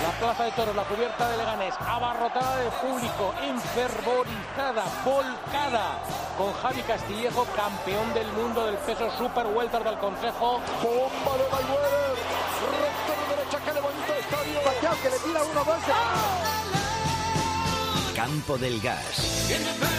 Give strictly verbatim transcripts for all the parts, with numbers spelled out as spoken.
La plaza de toros, la cubierta de Leganés, abarrotada de público, enfervorizada, volcada, con Javi Castillejo, campeón del mundo del peso super welter del Consejo. Bomba de Mayweather, recto de derecha, que levanta el estadio. Pacquiao, que le tira uno, dos. Campo del Gas.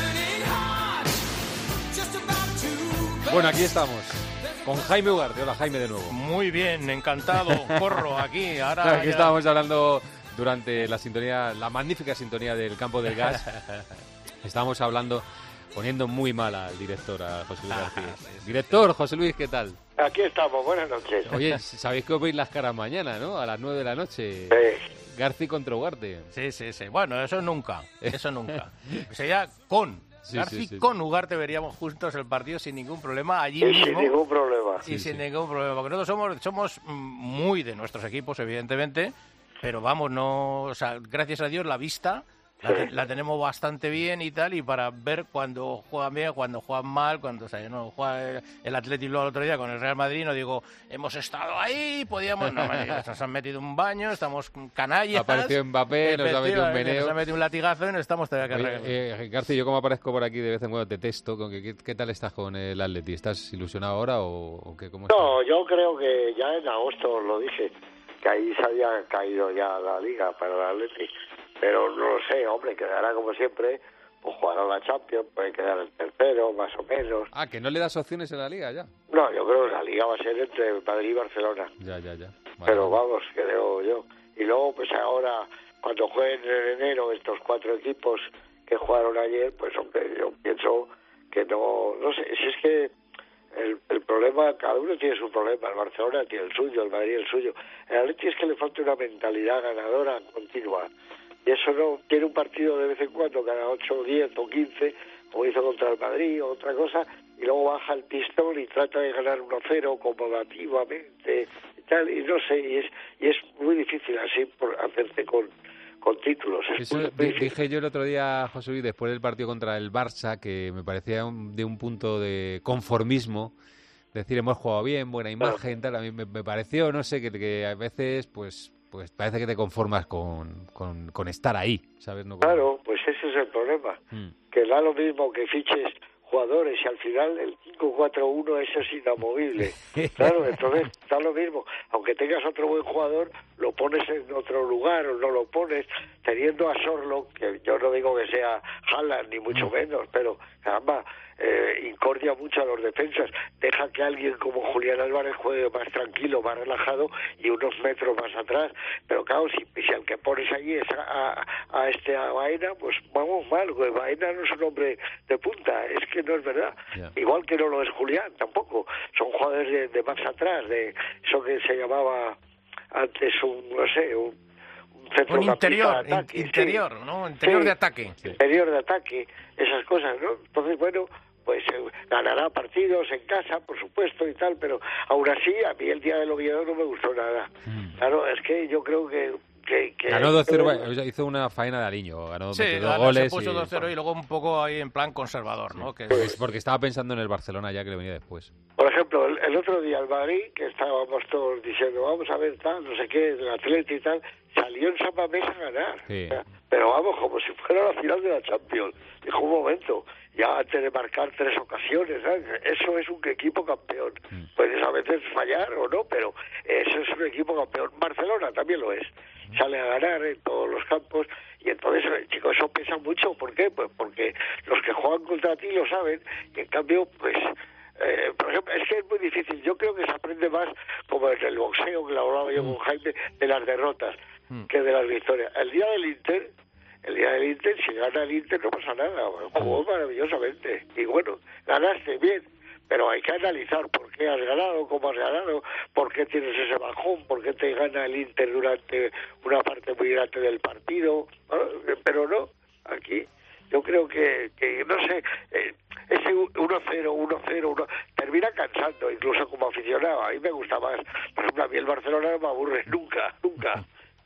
Bueno, aquí estamos. Con Jaime Ugarte. Hola, Jaime, de nuevo. Muy bien, encantado. Corro aquí. Ahora Claro, aquí ya... estábamos hablando durante la sintonía, la magnífica sintonía del Campo del Gas. Estábamos hablando, poniendo muy mal al director, a José Luis García. Director, José Luis, ¿qué tal? Aquí estamos, buenas noches. Oye, sabéis que os veis las caras mañana, ¿no? A las nueve de la noche. Sí. García contra Ugarte. Sí, sí, sí. Bueno, eso nunca. Eso nunca. Sería con... Sí, García sí, sí. con Ugarte veríamos juntos el partido sin ningún problema allí Y mismo. sin ningún problema. Y Sí, sin sí. ningún problema. Porque nosotros somos, somos muy de nuestros equipos, evidentemente. Pero vamos, no... O sea, gracias a Dios la vista... La, te- la tenemos bastante bien y tal, y para ver cuando juegan bien, cuando juegan mal, cuando o sea, yo no juega el, el Atlético el otro día con el Real Madrid, no digo, hemos estado ahí, podíamos, no, nos han metido un baño, estamos canallas. Apareció Mbappé, nos ha metido un Efectivamente, meneo. Nos ha metido un latigazo y nos estamos todavía que Oye, arreglar. eh, García, yo como aparezco por aquí de vez en cuando te testo. Con que, ¿qué, qué tal estás con el Atleti? ¿Estás ilusionado ahora o, o qué? ¿Cómo estás? No, yo creo que ya en agosto os lo dije, que ahí se había caído ya la liga para el Atlético. Pero no lo sé, hombre, quedará como siempre, pues jugará la Champions, puede quedar el tercero, más o menos. Ah, que no le das opciones en la Liga ya. No, yo creo que la liga va a ser entre Madrid y Barcelona. Ya, ya, ya. Vale, Pero vale. vamos, creo yo. Y luego, pues ahora, cuando jueguen en enero estos cuatro equipos que jugaron ayer, pues hombre, yo pienso que no, no sé, si es que el, el problema, cada uno tiene su problema, el Barcelona tiene el suyo, el Madrid el suyo. El Atleti es que le falta una mentalidad ganadora continua. Y eso no, tiene un partido de vez en cuando, cada ocho, diez o quince, como hizo contra el Madrid o otra cosa, y luego baja el pistón y trata de ganar uno cero acomodativamente y tal, y no sé, y es y es muy difícil así por hacerse con, con títulos. Es Eso muy, di- muy difícil. dije yo el otro día, José Luis, después del partido contra el Barça, que me parecía un- de un punto de conformismo. Decir, hemos jugado bien, buena imagen, tal. A mí me, me pareció, no sé, que, que a veces, pues, pues parece que te conformas con, con, con estar ahí, ¿sabes? No con- Claro, pues ese es el problema, Mm. que da lo mismo que fiches jugadores y al final el cinco cuatro uno eso es inamovible. Claro, entonces da lo mismo. Aunque tengas otro buen jugador, lo pones en otro lugar o no lo pones, teniendo a Sorlo, que yo no digo que sea Haaland ni mucho menos, pero caramba, eh, incordia mucho a los defensas. Deja que alguien como Julián Álvarez juegue más tranquilo, más relajado y unos metros más atrás. Pero claro, si, si al que pones allí es a, a, a este a Baena, pues vamos mal, güey. Baena no es un hombre de punta, es que no es verdad. Ya. Igual que no lo es Julián tampoco. Son jugadores de, de más atrás, de eso que se llamaba antes un, no sé, un, un centrocampista Un interior, de ataque, in- sí. interior, ¿no? Interior Sí. de ataque. Interior de ataque, esas cosas, ¿no? Entonces, bueno, pues eh, ganará partidos en casa, por supuesto, y tal, pero aún así, a mí el día del Oviedo no me gustó nada. Claro, es que yo creo que... que, que Ganó dos cero, que- o sea, hizo una faena de aliño, ganó Sí, metió dos ganó, goles. se puso y- dos cero y luego un poco ahí en plan conservador, ¿no? Que porque, porque estaba pensando en el Barcelona ya que le venía después. Por ejemplo, el, el otro día el Madrid, que estábamos todos diciendo, vamos a ver tal, no sé qué, el Atleti y tal, salió en San Mamés a ganar. Sí. O sea, pero vamos, como si fuera la final de la Champions. Dijo un momento, ya antes de marcar tres ocasiones, ¿sabes? Eso es un equipo campeón. Puedes a veces fallar o no, pero eso es un equipo campeón. Barcelona también lo es. Sale a ganar en todos los campos y entonces, chicos, eso pesa mucho. ¿Por qué? Pues porque los que juegan contra ti lo saben y en cambio, pues... Eh, por ejemplo, es que es muy difícil. Yo creo que se aprende más, como en el boxeo, que lo hablaba yo con Jaime, de las derrotas que de las victorias. El día del Inter, el día del Inter, si gana el Inter no pasa nada, jugó maravillosamente. Y bueno, ganaste bien, pero hay que analizar por qué has ganado, cómo has ganado, por qué tienes ese bajón, por qué te gana el Inter durante una parte muy grande del partido. Pero no, aquí... Yo creo que, que no sé, eh, ese uno cero, uno cero, uno termina cansando, incluso como aficionado. A mí me gusta más. Por ejemplo, a mí el Barcelona no me aburre nunca, nunca.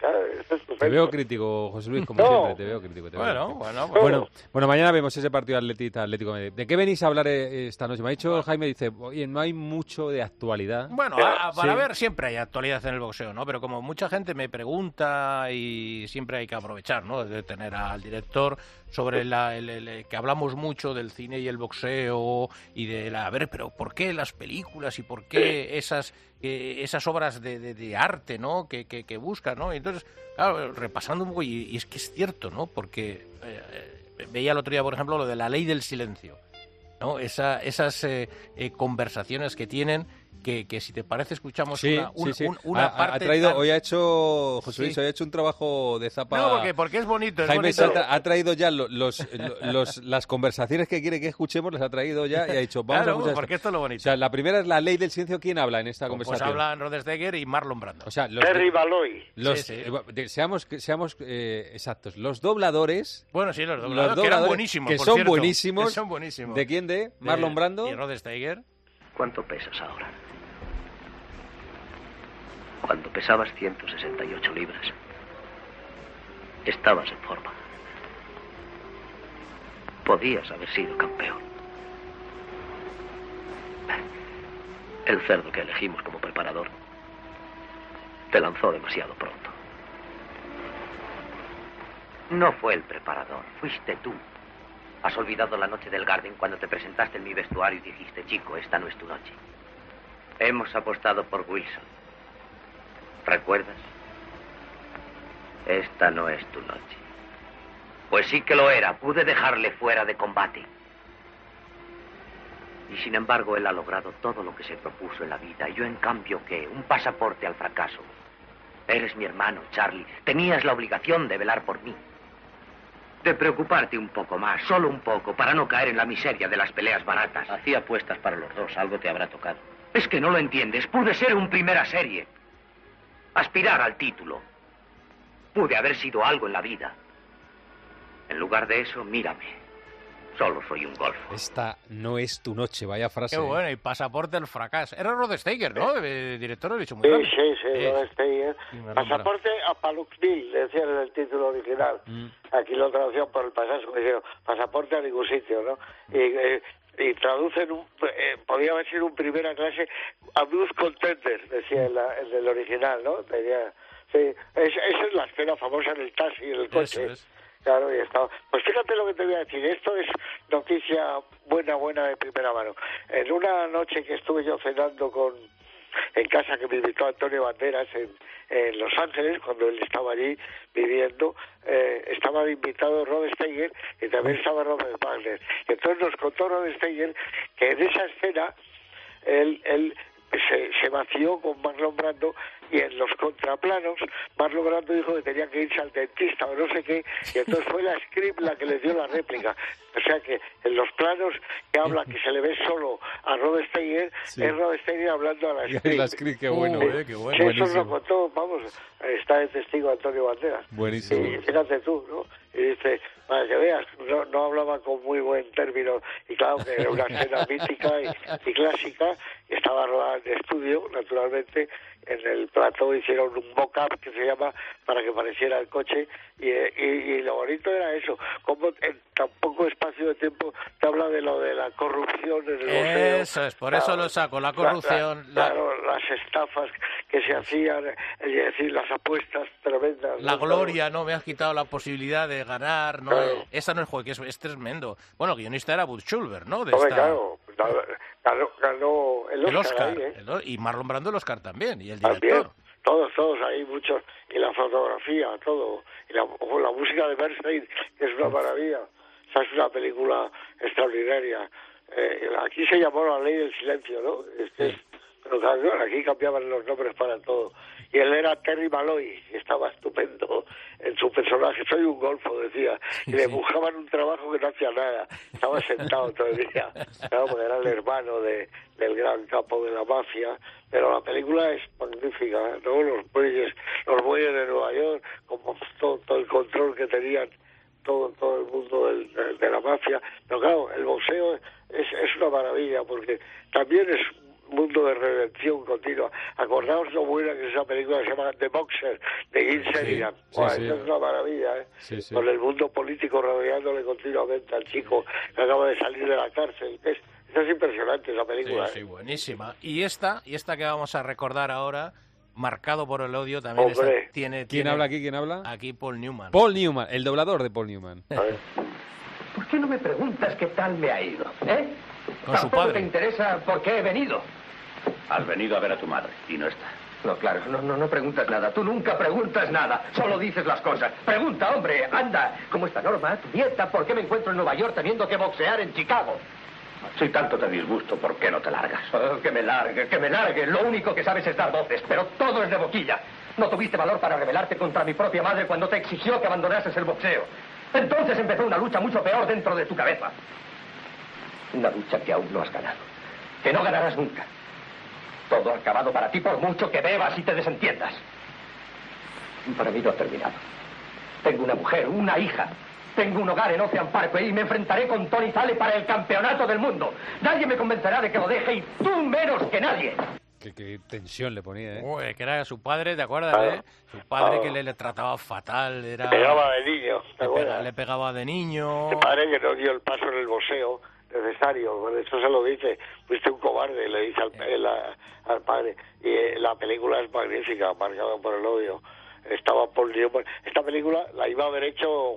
Claro, es estupendo. Te veo crítico, José Luis, como No. siempre, te veo crítico. Te veo Bueno, crítico. bueno, bueno. Bueno, bueno, mañana vemos ese partido Atlético Atlético. ¿De qué venís a hablar eh, esta noche? Me ha dicho Jaime, dice, oye, no hay mucho de actualidad. Bueno, a- a- para Sí. ver siempre hay actualidad en el boxeo, ¿no? Pero como mucha gente me pregunta y siempre hay que aprovechar, ¿no? De tener al director sobre la, el, el- que hablamos mucho del cine y el boxeo y de la... A ver, pero ¿por qué las películas y por qué esas eh, esas obras de, de- de arte, ¿no? Que, que, que buscan, ¿no? Entonces, claro, repasando un poco, y, y es que es cierto, ¿no? Porque eh, eh, veía el otro día, por ejemplo, lo de la ley del silencio, ¿no? Esa, esas eh, eh, conversaciones que tienen, que, que si te parece escuchamos Sí, una, un- sí, sí. un- una ha, ha- parte ha traído, tan- hoy ha hecho, José Sí. Luis, hoy ha hecho un trabajo de zapa. No, porque, porque es bonito, es Jaime bonito. Salta ha traído ya lo- los, los- las conversaciones que quiere que escuchemos, las ha traído ya y ha dicho, vamos Claro, a escuchar porque esto es lo bonito. O sea, la primera es la ley del silencio. ¿Quién habla en esta Pues conversación? hablan Rodestegger y Marlon Brando. O sea, los, Terry Baloy. los- Sí, sí. eh, de- seamos, seamos eh, exactos. Los dobladores, Bueno, sí, los los dobladores, que eran dobladores, buenísimos, que por son cierto, buenísimos. que son buenísimos. ¿De quién? ¿De Marlon De- Brando? Y Rodestegger. ¿Cuánto pesas ahora? Cuando pesabas ciento sesenta y ocho libras, estabas en forma. Podías haber sido campeón. El cerdo que elegimos como preparador te lanzó demasiado pronto. No fue el preparador, fuiste tú. Has olvidado la noche del Garden cuando te presentaste en mi vestuario y dijiste, chico, esta no es tu noche. Hemos apostado por Wilson. ¿Recuerdas? Esta no es tu noche. Pues sí que lo era. Pude dejarle fuera de combate. Y sin embargo, él ha logrado todo lo que se propuso en la vida. Y yo, en cambio, ¿qué? Un pasaporte al fracaso. Eres mi hermano, Charlie. Tenías la obligación de velar por mí. De preocuparte un poco más, solo un poco, para no caer en la miseria de las peleas baratas. Hacía apuestas para los dos, algo te habrá tocado. Es que no lo entiendes. Pude ser un primera serie. Aspirar al título. Pude haber sido algo en la vida. En lugar de eso, mírame. Solo soy un golfo. Esta no es tu noche, vaya frase. Qué bueno, y pasaporte al fracaso. Era Rodestegger, ¿no? El director lo he dicho muy Sí, rápido. sí, sí, Sí. Rodestegger. Sí, me Pasaporte a Paluxville, decían en el título original. Mm. Aquí lo traducían por el pasaje, como dijeron, pasaporte a ningún sitio, ¿no? Y, eh, y traducen, un, eh, podía haber sido un primera clase, a Blues Contender, decía en, la, en el original, ¿no? Tenía, sí, es, esa es la escena famosa en el taxi, en el coche. Eso es. Claro, y estaba. Pues fíjate lo que te voy a decir. Esto es noticia buena, buena de primera mano. En una noche que estuve yo cenando con en casa que me invitó Antonio Banderas en, en Los Ángeles, cuando él estaba allí viviendo, eh, estaba invitado Rodestegger y también estaba Robert Wagner. Y entonces nos contó Rodestegger que en esa escena él, él se, se vació con Marlon Brando y en los contraplanos Marlon Brando dijo que tenía que irse al dentista o no sé qué, y entonces fue la script la que le dio la réplica. O sea que en los planos que habla, que se le ve solo a Rodestegger, Sí. es Rodestegger hablando a la script. La script, qué bueno, Uh, eh, qué bueno. Sí, eso Buenísimo. lo contó, vamos, está de testigo Antonio Banderas. Buenísimo. Y fíjate tú, ¿no? Y dice, para que veas, no, no hablaba con muy buen término, y claro que era una escena mítica y, y clásica, y estaba rodada en estudio, naturalmente, en el plató hicieron un mock-up que se llama para que pareciera el coche, y, y, y lo bonito era eso, como en tan poco espacio de tiempo te habla de lo de la corrupción en el boxeo. Eso es, por eso lo saco, la corrupción, la- la- claro, las estafas que se hacían, es decir, las apuestas tremendas. La ¿no? gloria, ¿no? Me has quitado la posibilidad de ganar, ¿no? Claro. Esa no es juego, que es, es tremendo. Bueno, el guionista era Bud Schulber, ¿no? De Hombre, esta- claro, ganó, ganó el el Oscar, Oscar. ahí, ¿eh? el- y Marlon Brando el Oscar también, y el También, director. todos, todos ahí, muchos, y la fotografía, todo, y la, o la música de Bernstein, que es una maravilla, esa es una película extraordinaria. Eh, aquí se llamó La Ley del Silencio, ¿no? Este es, pero claro, aquí cambiaban los nombres para todo. Y él era Terry Malloy, y estaba estupendo en su personaje. Soy un golfo, decía. Y le buscaban un trabajo que no hacía nada. Estaba sentado todo el día. Claro, porque era el hermano de, del gran capo de la mafia. Pero la película es magnífica, ¿no? Los bueyes, los bueyes de Nueva York, como todo, todo el control que tenían todo todo el mundo del, de, de la mafia. Pero claro, el boxeo es, es una maravilla, porque también es mundo de redención continua. Acordaos lo buena que es esa película que se llama The Boxer, de Jim Sheridan. Sí, Buah, sí. Esa es una maravilla, ¿eh? Sí, sí. Con el mundo político rodeándole continuamente al chico que acaba de salir de la cárcel. Es, esa es impresionante esa película. Sí, sí, ¿eh? buenísima. Y esta, y esta que vamos a recordar ahora, Marcado por el odio, también esta Hombre. tiene... ¿Quién tiene habla aquí? ¿Quién habla? Aquí Paul Newman. Paul Newman, el doblador de Paul Newman. A ver. ¿Por qué no me preguntas qué tal me ha ido? ¿Eh? Con su Tampoco padre. te interesa por qué he venido. Has venido a ver a tu madre y no está. No, claro, no, no, no preguntas nada. Tú nunca preguntas nada. Solo dices las cosas. Pregunta, hombre, anda. ¿Cómo está Norma, tu nieta? ¿Por qué me encuentro en Nueva York teniendo que boxear en Chicago? Si tanto te disgusto, ¿por qué no te largas? Oh, que me largue, que me largue. Lo único que sabes es dar voces, pero todo es de boquilla. No tuviste valor para rebelarte contra mi propia madre cuando te exigió que abandonases el boxeo. Entonces empezó una lucha mucho peor dentro de tu cabeza. Una lucha que aún no has ganado. Que no ganarás nunca. Todo ha acabado para ti por mucho que bebas y te desentiendas. Para mí no ha terminado. Tengo una mujer, una hija. Tengo un hogar en Ocean Parkway y me enfrentaré con Tony Zale para el campeonato del mundo. Nadie me convencerá de que lo deje y tú menos que nadie. Qué, qué tensión le ponía, ¿eh? Uy, que era su padre, ¿te acuerdas? Claro. eh? Su padre Claro. que le, le trataba fatal, era... Le pegaba de niño, ¿te le, pega- acuerdas? le pegaba de niño. Este padre que no dio el paso en el boxeo necesario, por eso se lo dice, fuiste un cobarde, le dice al, el- al padre. Y eh, la película es magnífica, Marcado por el odio. Estaba Paul Newman. Esta película la iba a haber hecho,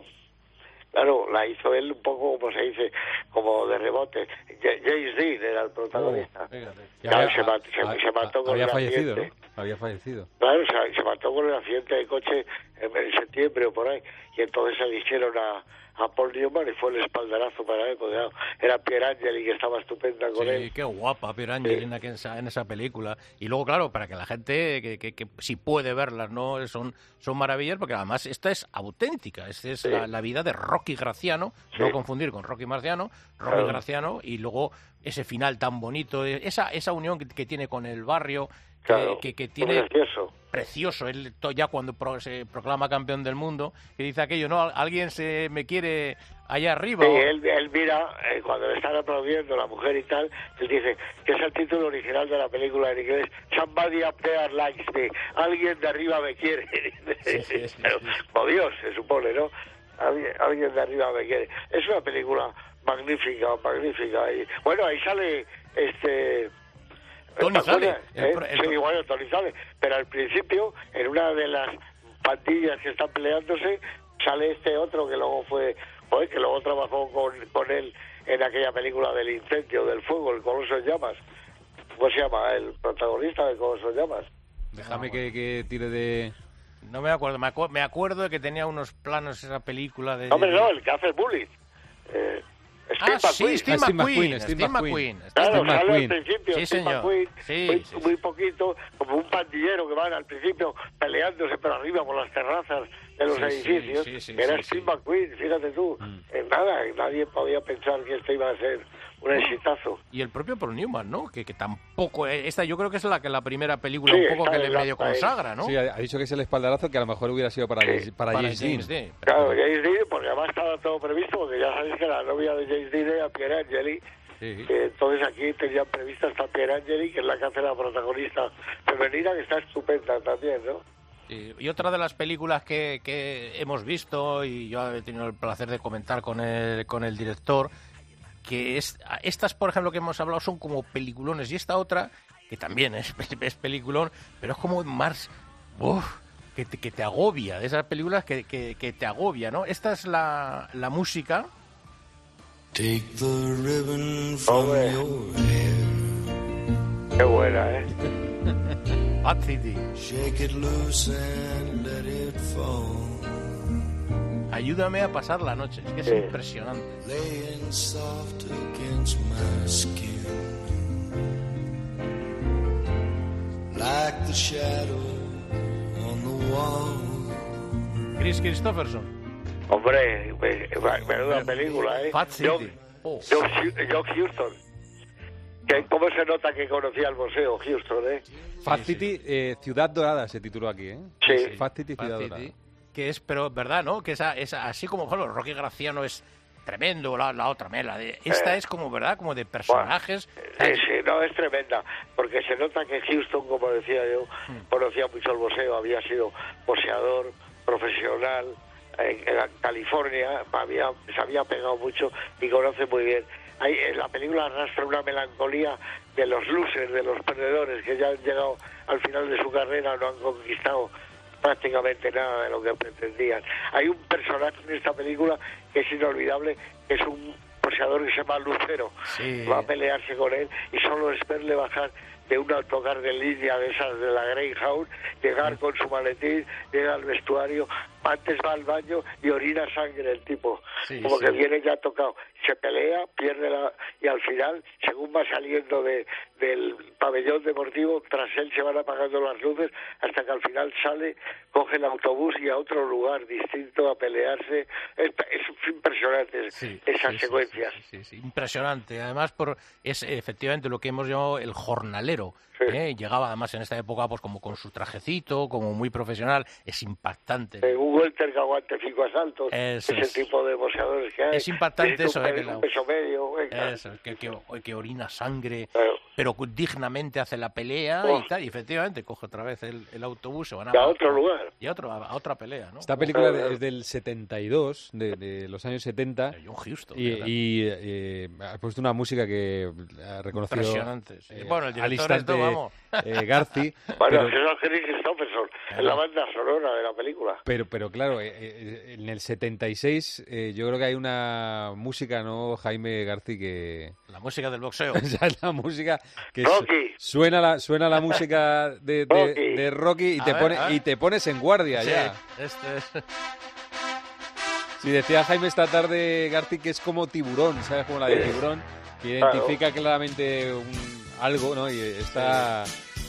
claro, la hizo él un poco, como se dice, como de rebote. J- James Dean era el protagonista. Fíjate. Que Claro, había- se, mat- a- se- se mató a- con había el fallecido, accidente. ¿no? Había fallecido. Claro, o sea, se mató con el accidente de coche en, en septiembre o por ahí, y entonces se le hicieron a, a Paul Newman y fue el espaldarazo para él, porque claro, era Pierangeli que estaba estupenda con Sí, él. qué guapa Pierangeli Sí. en, aqu- en esa, en esa película. Y luego, claro, para que la gente, que, que, que si puede verlas, ¿no? Son, son maravillas, porque además esta es auténtica. Esta es Sí. la, la vida de Rocky Graciano, no Sí. confundir con Rocky Marciano, Rocky Claro. Graciano, y luego ese final tan bonito, esa, esa unión que, que tiene con el barrio, que, Claro, que, que es tiene... precioso. Precioso, él to- ya cuando pro- se proclama campeón del mundo, que dice aquello, no, alguien se me quiere allá arriba. Sí, o- él, él mira, eh, cuando le están aplaudiendo la mujer y tal, él dice que es el título original de la película en inglés, Somebody up there likes me, alguien de arriba me quiere. Sí, sí, sí, Pero, sí. como Dios, se supone, ¿no? Alguien, alguien de arriba me quiere. Es una película magnífica, magnífica. Y, bueno, ahí sale este... Tony ¿te acuerdas? Zale, el ¿Eh? pro- el Sí, pro- bueno, Tony Zale. Pero al principio, en una de las pandillas que están peleándose, sale este otro que luego fue, joder, que luego trabajó con, con él en aquella película del incendio, del fuego, el Coloso en llamas. ¿Cómo se llama? El protagonista de Coloso en llamas. Déjame que, que tire de... No me acuerdo, me, acu- me acuerdo de que tenía unos planos esa película de... Hombre, de- no, el que hace el bullying. Eh, Ah, Steve sí, McQueen. Steve Ah, Steve McQueen, McQueen, Steve Steve McQueen. McQueen. Claro, Steve sale al McQueen. principio, Sí, Steve señor. McQueen, Sí, muy, sí, muy sí. poquito, como un pandillero que van al principio peleándose por arriba por las terrazas de los Sí, sí, edificios. sí, sí, Era sí, Steve sí. McQueen, fíjate tú. Mm. En nada, nadie podía pensar que esto iba a ser un exitazo. Y el propio Paul Newman, ¿no? Que, que tampoco... eh, Esta yo creo que es la que la primera película Sí, un poco está que le en la- medio para él. consagra, ¿no? Sí, ha, ha dicho que es el espaldarazo que a lo mejor hubiera sido para, Sí. James, para, Para James James Dean. Dean. Claro, James Dean, porque además estaba todo previsto, porque ya sabéis que la novia de James Dean era Pierangeli. Sí. Que entonces aquí tenían prevista esta Pierangeli, que es la que hace la protagonista femenina, que está estupenda también, ¿no? Y, y otra de las películas que, que hemos visto, y yo he tenido el placer de comentar con el, con el director, que es estas, por ejemplo, que hemos hablado, son como peliculones, y esta otra, que también es, es peliculón, pero es como más... uf, que, te, que te agobia, de esas películas que, que, que te agobia, ¿no? Esta es la, la música... Take the ribbon from Hombre. your hair, Qué buena, ¿eh? Bad City. shake it loose and let it fall, Ayúdame a pasar la noche. Es que es Sí. impresionante. laying soft against my skin, like the shadow on the wall. Chris Christopherson. Hombre, me- me- menuda película, ¿eh? Fat City. John, Oh. John Hu- John Huston. Que, ¿Cómo se nota que conocía el boxeo, Houston, eh? Fast City, eh, Ciudad Dorada se tituló aquí, ¿eh? Sí. Fast City, Fat Ciudad City, Dorada. que es, pero verdad, ¿no? Que esa, esa, así como, por ejemplo, Rocky Graciano es tremendo, la, la otra mela. De, esta eh. es como, ¿verdad? Como de personajes. Bueno, sí, sí, no, es tremenda, porque se nota que Houston, como decía yo, mm. conocía mucho el boxeo, había sido boxeador profesional, en, en California, había, se había pegado mucho y conoce muy bien. Ahí, en la película arrastra una melancolía de los losers, de los perdedores, que ya han llegado al final de su carrera, no han conquistado prácticamente nada de lo que pretendían. Hay un personaje en esta película que es inolvidable, que es un boxeador que se llama Lucero. Sí. Va a pelearse con él y solo es verle bajar de un autocar de línea de esas de la Greyhound, llegar con su maletín, llega al vestuario, antes va al baño y orina sangre el tipo, sí, como sí. que viene ya tocado, se pelea, pierde la... y al final, según va saliendo de del pabellón deportivo, tras él se van apagando las luces hasta que al final sale, coge el autobús y a otro lugar distinto a pelearse. Es, es impresionante sí, esas sí, secuencias. Sí, sí, sí, sí. Impresionante. Además, por es efectivamente lo que hemos llamado el jornalero. Sí. ¿eh? Llegaba además en esta época pues como con su trajecito, como muy profesional. Es impactante. Eh, un welter que aguante cinco asaltos. Eso ese es. tipo de boxeadores que hay. Es impactante eso. Un, eh, pe- que un peso medio. Venga. Eso, que, que, que orina sangre. Claro. Pero dignamente hace la pelea oh. y tal, y efectivamente coge otra vez el, el autobús, se van a, a otro lugar. Y a, otro, a, a otra pelea, ¿no? Esta película oh. es del setenta y dos, de, de los años setenta. John Huston. Y, y eh, ha puesto una música que ha reconocido. Impresionante. Sí. Eh, bueno, el director al instante, esto, vamos. Eh, Garci. Bueno, pero, es Henry Christopherson, en la banda sonora de la película. Pero, pero claro, eh, eh, en el setenta y seis eh, yo creo que hay una música, ¿no, Jaime Garci? Que... La música del boxeo. O sea, la música que Rocky. suena la suena la música de, de, Rocky. de Rocky y A te ver, pone a ver. y te pones en guardia Sí, ya. este es... Sí, decía Jaime esta tarde, Garci, que es como Tiburón, ¿sabes? Como la de Tiburón, que identifica claro. claramente un, algo, ¿no? Y está...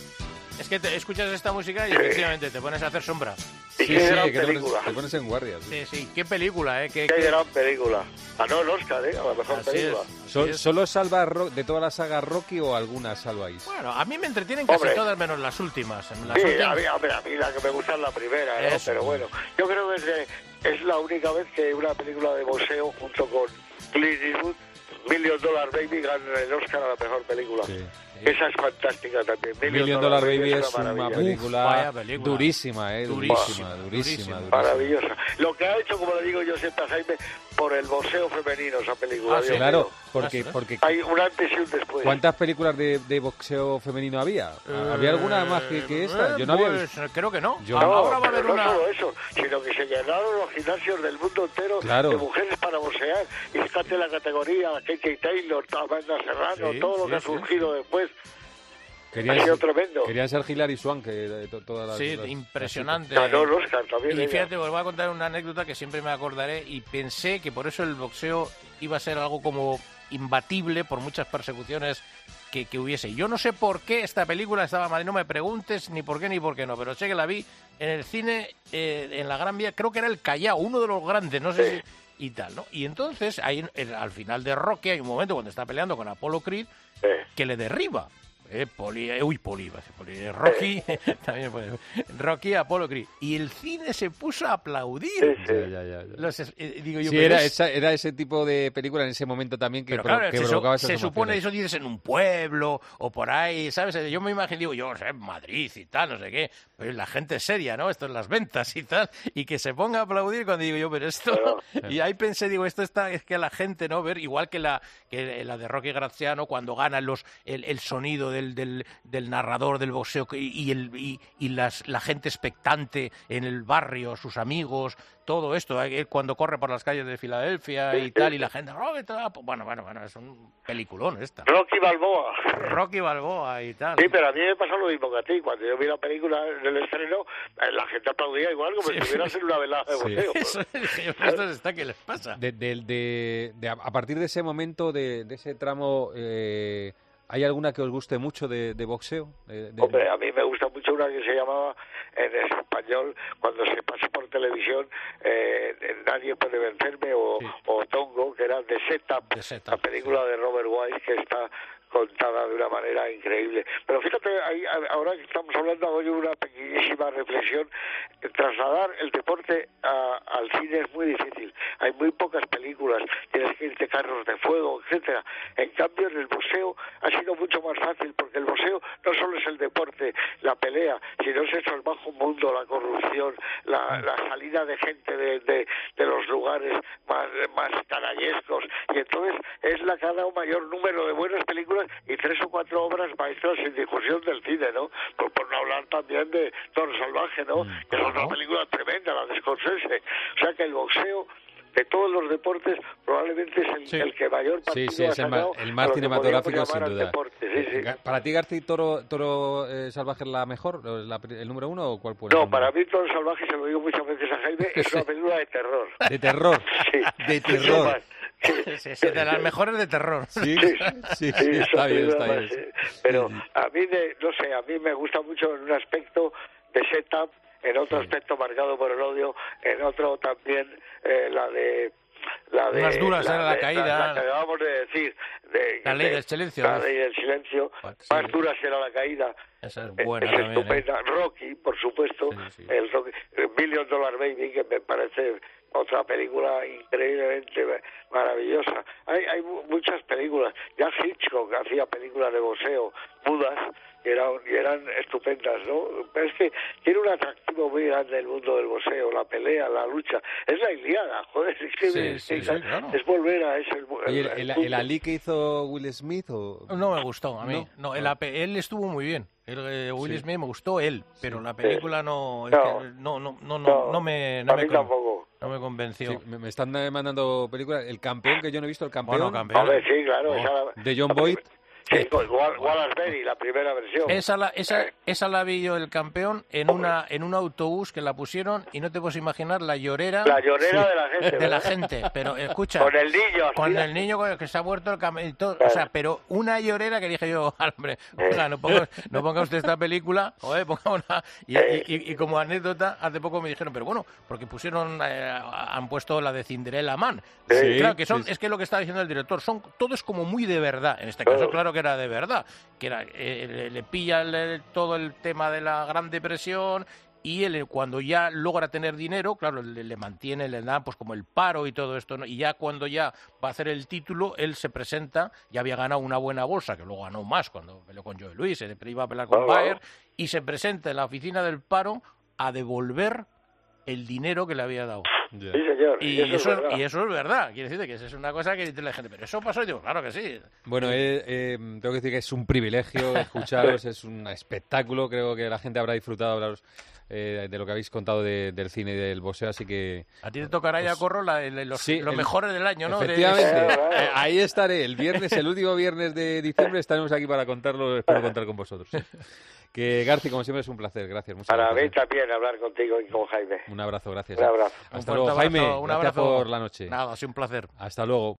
Es que te escuchas esta música y efectivamente te pones a hacer sombra. Sí, sí, qué sí, gran que te pones, película. te pones en guardia. Sí, sí, sí. Qué película, ¿eh? Qué, qué, qué... gran película. Ganó el Oscar, ¿eh? A la mejor así película. Es, Sol, es. ¿Solo salva Ro- de toda la saga Rocky o algunas salváis? Bueno, a mí me entretienen casi Hombre. todas menos las últimas. Las Sí, últimas... a mí, a, mí, a mí la que me gusta es la primera, ¿no? Eso. Pero bueno, yo creo que es, de, es la única vez que una película de boxeo junto con Clint Eastwood, Million Dollar Baby, gana el Oscar a la mejor película. Sí. Esa es fantástica también. Million, Million Dollar, Dollar Baby es una, una película, Uf, película durísima, eh, durísima, durísima, durísima, durísima. Maravillosa. Lo que ha hecho, como le digo yo siempre a Jaime, por el boxeo femenino esa película. Ah, sí, claro, porque, porque hay un antes y un después. ¿Cuántas películas de, de boxeo femenino había? Eh, ¿Había alguna más que, que esta? Yo no había pues, visto. creo que no. Yo no, ahora va a haber no una... solo eso, sino que se llenaron los gimnasios del mundo entero claro. de mujeres para boxear. Y fíjate la categoría, Katie Taylor, Amanda Serrano, sí, todo lo sí, que ha sí, surgido sí. después. Querían ha sido ser, tremendo. Querían ser Hilary Swank, que de to, todas las... Sí, las, impresionante. Las ganó el Oscar también. Y ella. fíjate, os voy a contar una anécdota que siempre me acordaré y pensé que por eso el boxeo iba a ser algo como imbatible por muchas persecuciones que, que hubiese. Yo no sé por qué esta película estaba mal, no me preguntes ni por qué ni por qué no, pero sé que la vi en el cine, eh, en la Gran Vía, creo que era el Callao, uno de los grandes, no sé sí. si... y tal, ¿no? Y entonces, ahí, al final de Rocky hay un momento cuando está peleando con Apollo Creed sí. que le derriba. Eh, Poli, eh, uy, Poli, Poli eh, Rocky, también puede, Rocky, Apollo Creed. Y el cine se puso a aplaudir. Sí, sí. Ya, ya, ya. Los, eh, digo yo, sí, era, es... esa, era ese tipo de película en ese momento también que, pero pro, claro, que se, provocaba su, esas se supone emociones. eso dices en un pueblo o por ahí, ¿sabes? Yo me imagino, digo, yo no sé, en Madrid y tal, no sé qué, pero la gente es seria, ¿no? Esto es las ventas y tal, y que se ponga a aplaudir cuando digo yo, pero esto... Pero... y ahí pensé, digo, esto está, es que la gente, ¿no? Ver, igual que la, que la de Rocky Graziano, cuando gana los, el, el sonido del, del, del narrador del boxeo y, y, el, y, y las, la gente expectante en el barrio, sus amigos, todo esto, eh, cuando corre por las calles de Filadelfia y tal, y la gente, oh, tal, bueno, bueno, bueno, es un peliculón esta. Rocky Balboa. Rocky Balboa y tal. Sí, pero a mí me pasó lo mismo que a ti. Cuando yo vi la película en el estreno, la gente aplaudía igual como sí. si estuviera en una velada de boxeo. Sí. Eso, esto está, ¿qué les pasa? De, de, de, de, a partir de ese momento, de, de ese tramo... Eh... ¿Hay alguna que os guste mucho de, de boxeo? De, de... Hombre, a mí me gusta mucho una que se llamaba en español, cuando se pasó por televisión, eh, Nadie puede vencerme, o, sí. o Tongo, que era The Setup, la película sí. de Robert Wise, que está contada de una manera increíble. Pero fíjate, ahí, ahora que estamos hablando, hago yo una pequeñísima reflexión. Trasladar el deporte a, al cine es muy difícil. Hay muy pocas películas, tienes que irte carros de fuego, etcétera. En cambio, en el boxeo ha sido mucho más fácil, porque el boxeo no solo es el deporte, la pelea, sino es eso, el bajo mundo, la corrupción, la, la salida de gente de, de, de los lugares más, más canallescos, y entonces es la que ha dado mayor número de buenas películas y tres o cuatro obras maestras sin discusión del cine, ¿no? Por, por no hablar también de Toro Salvaje, ¿no? Mm, que es otra película tremenda, la de Scorsese. O sea que el boxeo, de todos los deportes, probablemente es el, sí. el que mayor partido sí, sí, ha es el, ma el más cinematográfico, sin duda. Deporte, sí, sí. ¿Para ti, García, Toro, Toro eh, Salvaje es la mejor, la, el número uno, o cuál puede ser? No, para mí Toro Salvaje, se lo digo muchas veces a Jaime, es una película de terror. ¿De terror? Sí. De terror. Sí, sí, sí, de las mejores de terror. Sí, sí, sí, sí, está bien, está bien. Sí. Pero a mí, de, no sé, a mí me gusta mucho en un aspecto de setup, en otro sí. aspecto marcado por el odio, en otro también eh, la de... La de, Unas duras la, era la de, caída. La, la que acabamos de decir. De, la ley de, del silencio. La ley del silencio. Sí. Más dura será la caída. Esa es buena es también, estupenda. ¿eh? Rocky, por supuesto. Sí, sí. El Rocky, el Million Dollar Baby, que me parece otra película increíblemente maravillosa. Hay, hay muchas películas. Ya Hitchcock hacía películas de boxeo, mudas, y eran, y eran estupendas, ¿no? Pero es que tiene un atractivo muy grande el mundo del boxeo, la pelea, la lucha. Es la Ilíada, joder, es que sí, me, sí, es, sí, claro. es volver a ese... El, Oye, ¿el, el, el Ali que hizo Will Smith? O... No me gustó, a mí. No, no el, él estuvo muy bien. El, eh, Will sí. Smith me gustó él, pero sí. la película no, no. Es que, no, no, no, no, no me... No a me mí tampoco. No me convenció. Sí, me, me están mandando películas. El campeón, que yo no he visto, el campeón. Bueno, campeón. A ver, sí, claro. Oh, esa, de John Boyd. Sí, con Wallace Beery, la primera versión. Esa la, esa, esa la vi yo, el campeón, en una en un autobús que la pusieron y no te puedes imaginar la llorera. La llorera sí, de la gente. De ¿verdad? la gente, pero escucha. Con el niño. Con mira. el niño que se ha muerto el campeón. O sea, pero una llorera que dije yo, hombre, oiga, no ponga, no ponga usted esta película, joder, ponga una. Y, y, y, y como anécdota, hace poco me dijeron, pero bueno, porque pusieron, eh, han puesto la de Cinderella Man. Sí, claro, que son, sí. es que lo que está diciendo el director, son todo es como muy de verdad. En este caso, claro que era de verdad. Que era, eh, le, le pilla el, todo el tema de la Gran Depresión y él cuando ya logra tener dinero, claro, le, le mantiene, le da pues como el paro y todo esto, ¿no? Y ya cuando ya va a hacer el título, él se presenta, ya había ganado una buena bolsa, que luego ganó más cuando peleó con Joe Louis, se iba a pelear con oh, Bayer, y se presenta en la oficina del paro a devolver el dinero que le había dado. Yeah. Sí, señor. Y, y, eso, es y eso es verdad. Quiere decir que eso es una cosa que dice la gente, pero eso pasó y digo, claro que sí. Bueno, eh, eh, tengo que decir que es un privilegio escucharos, es un espectáculo. Creo que la gente habrá disfrutado hablaros eh, de lo que habéis contado de, del cine y del boxeo, así que... A ti te tocará ya, Corro, la, la, los, sí, los el, mejores del año, ¿no? Efectivamente. De... Eh, ahí estaré. El viernes, el último viernes de diciembre, estaremos aquí para contarlo. Espero contar con vosotros. Que Garci, como siempre, es un placer. Gracias. Muchas Para gracias. mí también hablar contigo y con Jaime. Un abrazo, gracias. Un abrazo. Hasta un luego, abrazo, Jaime. un gracias abrazo. por la noche. Nada, ha sido un placer. Hasta luego.